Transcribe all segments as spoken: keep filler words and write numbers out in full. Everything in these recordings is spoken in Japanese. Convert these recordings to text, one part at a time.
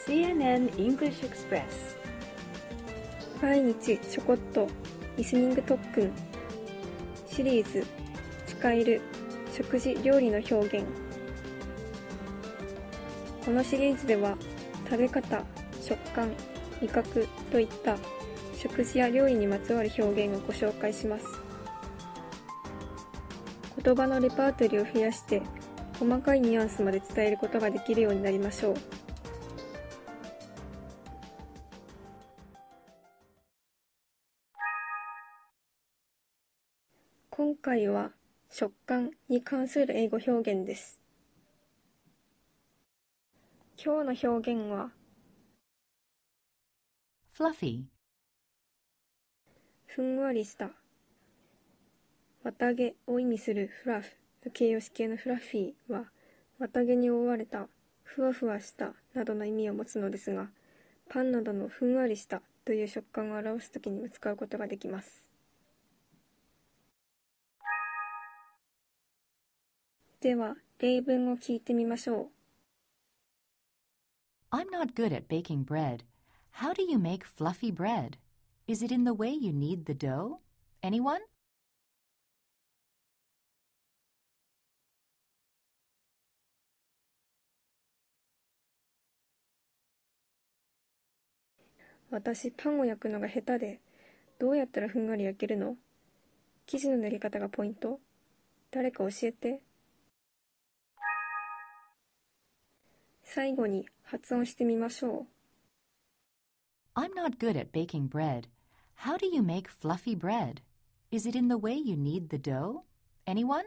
シーエヌエヌ English Express 毎日ちょこっとリスニング特訓シリーズ使える食事料理の表現。このシリーズでは食べ方、食感、味覚といった食事や料理にまつわる表現をご紹介します。言葉のレパートリーを増やして細かいニュアンスまで伝えることができるようになりましょう。今回は食感に関する英語表現です。今日の表現は Fluffy ふんわりした、綿毛を意味するフラフの形容詞形のフラッフィーは綿毛に覆われた、ふわふわしたなどの意味を持つのですが、パンなどのふんわりしたという食感を表すときにも使うことができます。では例文を聞いてみましょう。 I'm not good at baking bread. How do you make fluffy bread? Is it in the way you knead the dough? Anyone? 私パンを焼くのが下手で、どうやったらふんわり焼けるの？生地の練り方がポイント？誰か教えて。最後に発音してみましょう。 I'm not good at baking bread. How do you make fluffy bread? Is it in the way you knead the dough? Anyone?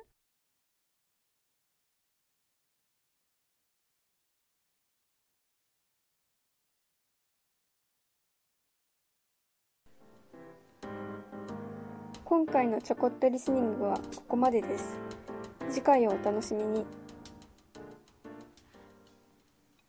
今回のちょこっとリスニングはここまでです。次回をお楽しみに。